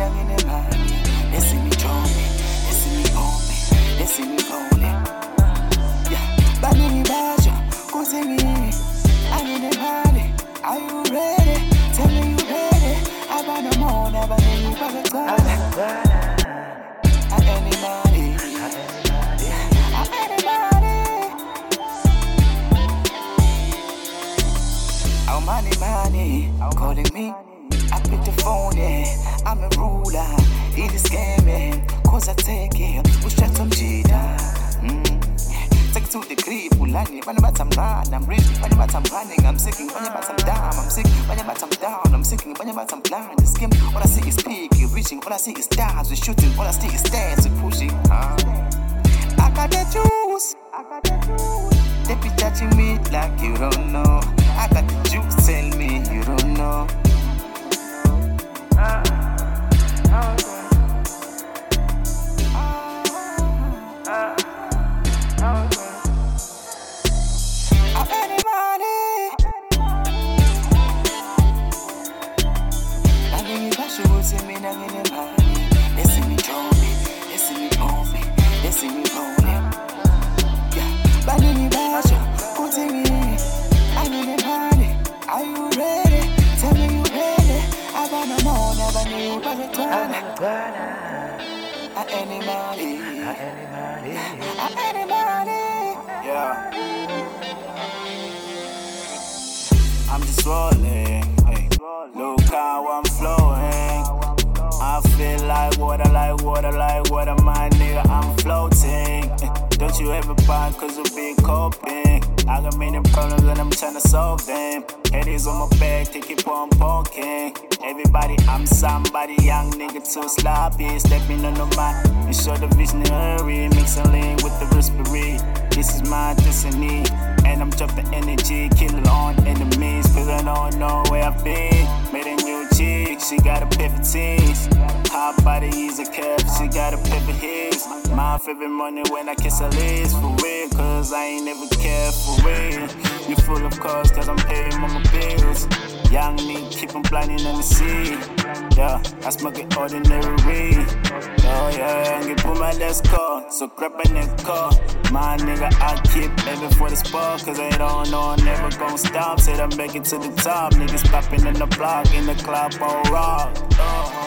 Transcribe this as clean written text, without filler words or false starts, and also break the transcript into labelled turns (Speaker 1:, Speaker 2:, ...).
Speaker 1: the money. They see me drumming, they see me pumping, they see me rolling. Yeah, Banini Baja, go sing it. I'm in the party. Are you ready? Tell me you ready. I want no more, never need you for the time. Anybody. Oh, money, calling me. I pick the phone, yeah. I'm a ruler. It is scamming, cause I take it. Push that some cheetah. Take it to the crib, Ulani. When I'm run, I'm rich. When I'm running, I'm sinking. When I'm down, I'm sick. When I'm down, I'm sinking. When I'm blind, the skim. All I see is peaking, reaching. All I see is stars, we're shooting. All I see is stairs, we're pushing. I got the juice. They be judging me like you don't know. I got the juice, tell me you don't know. See me now in the money. They see me drumming, they see me pumping, they see me rolling. Yeah, Banini Baja, go sing it. I'm in the money. Are you ready? Tell me you ready. I wanna know, never knew but the time. Anybody. Yeah. I'm just rolling. Hey. Look how I'm flowing. I feel like water, my nigga, I'm floating. Don't you ever buy cause of big coping. I got many problems and I'm tryna solve them. Headaches on my back, they keep on poking. Everybody, I'm somebody, young nigga too sloppy. Stepping on the mic and show the visionary. Mixing lean with the raspberry. This is my destiny. And I'm dropping energy, killing on enemies. Cause I don't know where I've been. Made a new chick, she got a pivot tease. Hot body is a cap, she got a pivot hips. My favorite morning when I kiss her lips, for real. Cause I ain't never cared for real. You full of cars cause I'm paying all my bills. Young nigga keep on blinding on the sea. Yeah, I smoke it ordinary weed. Oh yeah, I'm gonna put my last car. So grab my neck car. My nigga, I keep aiming for the spot. Cause I don't know, I'm never gonna stop. Said I'm making to the top. Niggas popping in the block, in the club, on rock.